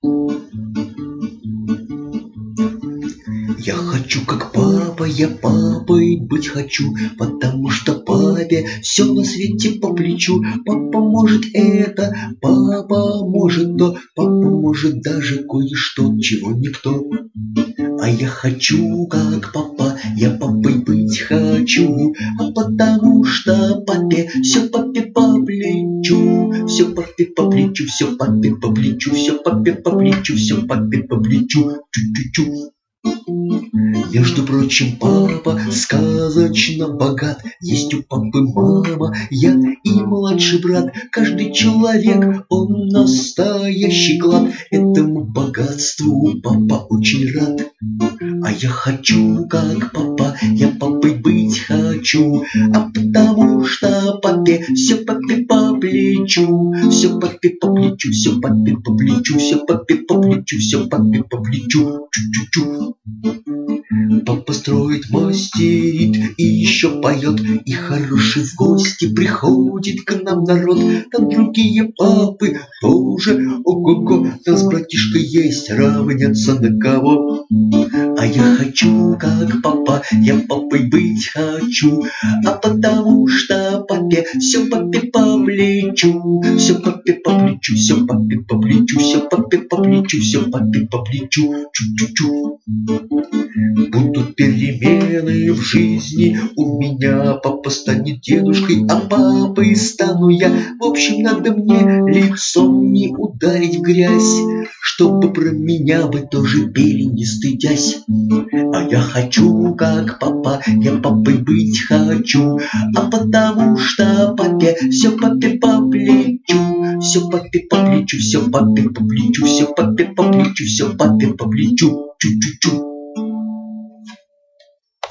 Я хочу как папа, я папой быть хочу, потому что папе все на свете по плечу. Папа может это, папа может то, папа может даже кое-что, чего никто. А я хочу как папа, я папой быть хочу, а потому что папе все папе по плечу, все папе по плечу, все папе по плечу, все папе по плечу, все папе по плечу, чу-чу-чу. Между прочим, папа сказочно богат. Есть у папы мама, я и младший брат. Каждый человек, он настоящий клад. Этому богатству папа очень рад. А я хочу, как папа, я папой быть хочу, а потому что папе все папе по плечу, все папе по плечу, все папе по плечу, все папе по плечу, все папе по плечу, чу-чу-чу. Папа строит, мастерит и еще поет, и хороший в гости приходит к нам народ. Там другие папы тоже, ого-го, нас с братишкой есть, равняться на кого. А я хочу, как папа, я папой быть хочу, а потому что папе все папе по плечу, все папе по плечу, все папе по плечу, все папе по плечу, все папе по плечу, чу-чу-чу. Будут перемены в жизни, у меня папа станет дедушкой, а папой стану я. В общем, надо мне лицом не ударить в грязь, чтобы про меня вы тоже пели, не стыдясь. А я хочу, как папа, я папой быть хочу, а потому что папе все папе по плечу, все папе по плечу, все папе по плечу, все папе по плечу, все папе по плечу, чу-чу-чу.